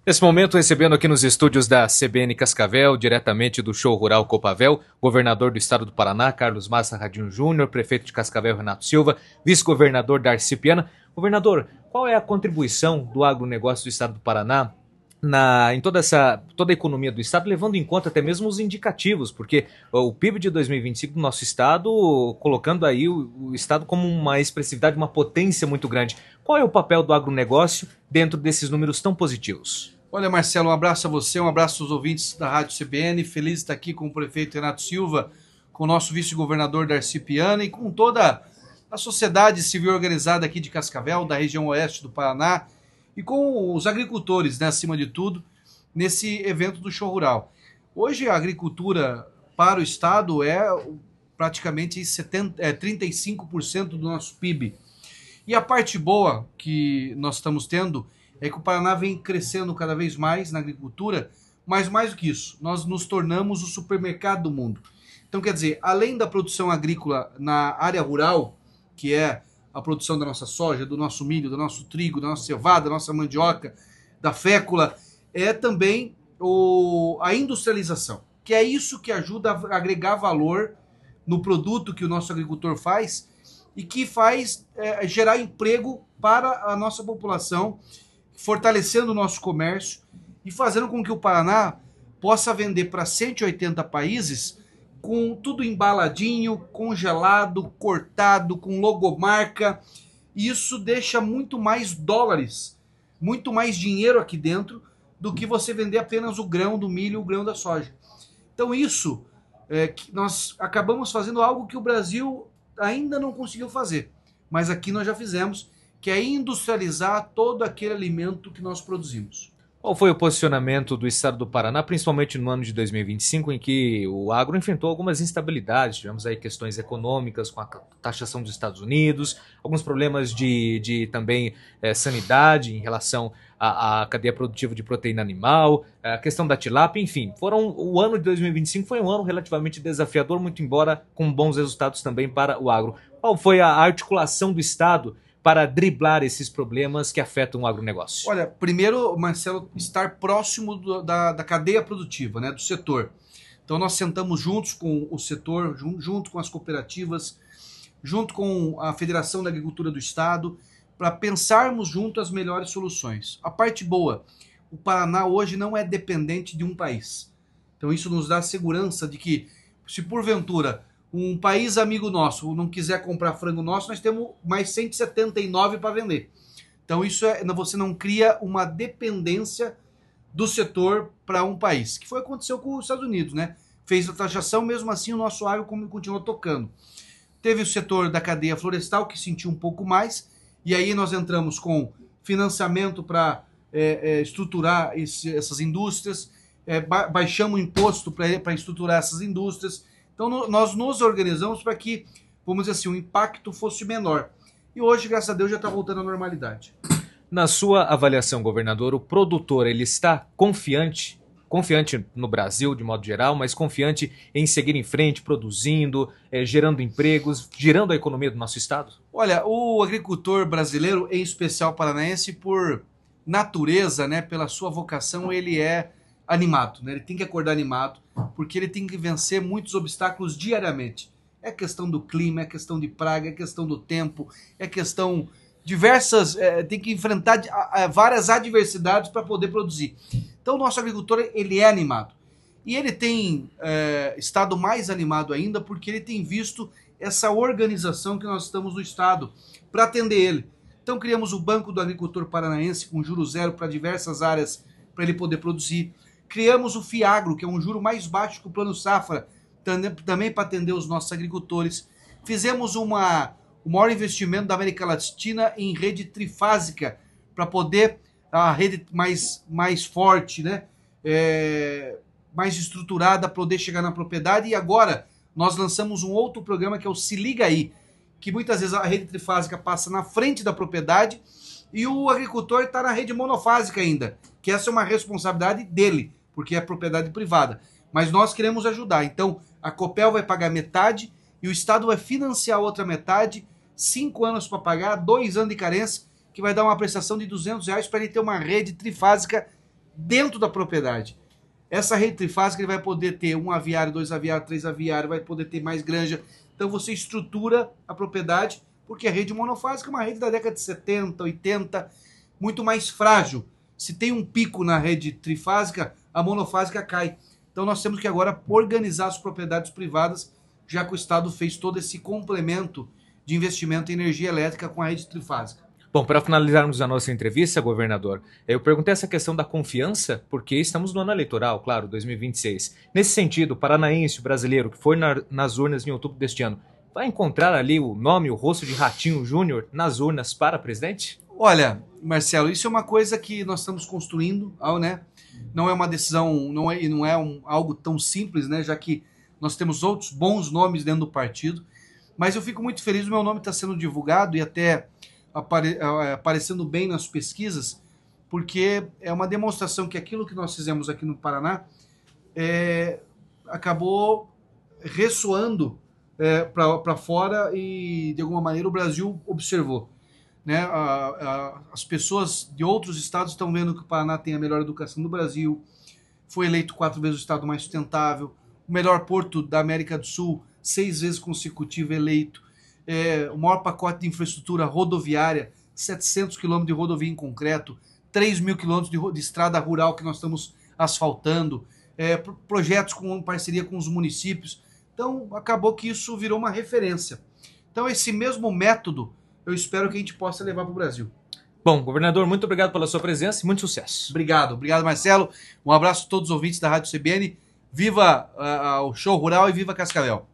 Nesse momento, recebendo aqui nos estúdios da CBN Cascavel, diretamente do Show Rural Copavel, governador do estado do Paraná, Carlos Massa Radinho Júnior, prefeito de Cascavel, Renato Silva, vice-governador Darcy Piana. Governador, qual é a contribuição do agronegócio do estado do Paraná em toda a economia do estado, levando em conta até mesmo os indicativos, porque o PIB de 2025 do nosso estado, colocando aí o estado como uma expressividade, uma potência muito grande. Qual é o papel do agronegócio dentro desses números tão positivos? Olha, Marcelo, um abraço a você, um abraço aos ouvintes da Rádio CBN. Feliz de estar aqui com o prefeito Renato Silva, com o nosso vice-governador Darcy Piana e com toda a sociedade civil organizada aqui de Cascavel, da região oeste do Paraná, e com os agricultores, né, acima de tudo, nesse evento do Show Rural. Hoje a agricultura para o estado é praticamente 35% do nosso PIB. E a parte boa que nós estamos tendo é que o Paraná vem crescendo cada vez mais na agricultura, mas mais do que isso, nós nos tornamos o supermercado do mundo. Então, quer dizer, além da produção agrícola na área rural, que é a produção da nossa soja, do nosso milho, do nosso trigo, da nossa cevada, da nossa mandioca, da fécula, é também a industrialização, que é isso que ajuda a agregar valor no produto que o nosso agricultor faz e que faz gerar emprego para a nossa população, fortalecendo o nosso comércio e fazendo com que o Paraná possa vender para 180 países com tudo embaladinho, congelado, cortado, com logomarca. E isso deixa muito mais dólares, muito mais dinheiro aqui dentro do que você vender apenas o grão do milho, o grão da soja. Então isso, que nós acabamos fazendo algo que o Brasil ainda não conseguiu fazer, mas aqui nós já fizemos, que é industrializar todo aquele alimento que nós produzimos. Qual foi o posicionamento do estado do Paraná, principalmente no ano de 2025, em que o agro enfrentou algumas instabilidades? Tivemos aí questões econômicas com a taxação dos Estados Unidos, alguns problemas de também sanidade em relação à cadeia produtiva de proteína animal, a questão da tilápia, enfim. O ano de 2025 foi um ano relativamente desafiador, muito embora com bons resultados também para o agro. Qual foi a articulação do estado para driblar esses problemas que afetam o agronegócio? Olha, primeiro, Marcelo, estar próximo da cadeia produtiva, né, do setor. Então nós sentamos juntos com o setor, junto com as cooperativas, junto com a Federação da Agricultura do Estado, para pensarmos junto as melhores soluções. A parte boa, o Paraná hoje não é dependente de um país. Então isso nos dá segurança de que, se porventura um país amigo nosso não quiser comprar frango nosso, nós temos mais 179 para vender. Então isso você não cria uma dependência do setor para um país, que foi o que aconteceu com os Estados Unidos, né? Fez a taxação, mesmo assim o nosso agro continuou tocando. Teve o setor da cadeia florestal que sentiu um pouco mais, e aí nós entramos com financiamento para estruturar essas indústrias, baixamos o imposto para estruturar essas indústrias. Então nós nos organizamos para que, vamos dizer assim, o impacto fosse menor. E hoje, graças a Deus, já está voltando à normalidade. Na sua avaliação, governador, o produtor ele está confiante no Brasil de modo geral, mas confiante em seguir em frente, produzindo, gerando empregos, girando a economia do nosso estado? Olha, o agricultor brasileiro, em especial paranaense, por natureza, né, pela sua vocação, ele é animado, né? Ele tem que acordar animado, porque ele tem que vencer muitos obstáculos diariamente. É questão do clima, é questão de praga, é questão do tempo, é questão diversas, tem que enfrentar várias adversidades para poder produzir. Então o nosso agricultor, ele é animado. E ele tem estado mais animado ainda porque ele tem visto essa organização que nós estamos no estado para atender ele. Então criamos o Banco do Agricultor Paranaense com juros zero para diversas áreas para ele poder produzir. Criamos o FIAGRO, que é um juro mais baixo que o Plano Safra, também para atender os nossos agricultores. Fizemos o maior investimento da América Latina em rede trifásica, para poder a rede mais forte, né? Mais estruturada, poder chegar na propriedade. E agora nós lançamos um outro programa que é o Se Liga Aí, que muitas vezes a rede trifásica passa na frente da propriedade e o agricultor está na rede monofásica ainda, que essa é uma responsabilidade dele, porque é propriedade privada. Mas nós queremos ajudar. Então, a Copel vai pagar metade e o Estado vai financiar a outra metade, 5 anos para pagar, 2 anos de carência, que vai dar uma prestação de R$ 200 para ele ter uma rede trifásica dentro da propriedade. Essa rede trifásica ele vai poder ter 1 aviário, 2 aviários, 3 aviários, vai poder ter mais granja. Então você estrutura a propriedade, porque a rede monofásica é uma rede da década de 70, 80, muito mais frágil. Se tem um pico na rede trifásica, a monofásica cai. Então nós temos que agora organizar as propriedades privadas, já que o Estado fez todo esse complemento de investimento em energia elétrica com a rede trifásica. Bom, para finalizarmos a nossa entrevista, governador, eu perguntei essa questão da confiança, porque estamos no ano eleitoral, claro, 2026. Nesse sentido, o paranaense, o brasileiro, que foi nas urnas em outubro deste ano, vai encontrar ali o nome, o rosto de Ratinho Júnior nas urnas para presidente? Olha, Marcelo, isso é uma coisa que nós estamos construindo, né? Não é uma decisão, não é algo tão simples, né? Já que nós temos outros bons nomes dentro do partido. Mas eu fico muito feliz, o meu nome está sendo divulgado e até aparecendo bem nas pesquisas, porque é uma demonstração que aquilo que nós fizemos aqui no Paraná acabou ressoando para fora e, de alguma maneira, o Brasil observou. Né? As pessoas de outros estados estão vendo que o Paraná tem a melhor educação do Brasil, foi eleito 4 vezes o estado mais sustentável, o melhor porto da América do Sul, 6 vezes consecutivo eleito, o maior pacote de infraestrutura rodoviária, 700 quilômetros de rodovia em concreto, 3 mil quilômetros de estrada rural que nós estamos asfaltando, projetos com parceria com os municípios. Então, acabou que isso virou uma referência. Então, esse mesmo método, eu espero que a gente possa levar para o Brasil. Bom, governador, muito obrigado pela sua presença e muito sucesso. Obrigado, Marcelo. Um abraço a todos os ouvintes da Rádio CBN. Viva o Show Rural e viva Cascavel.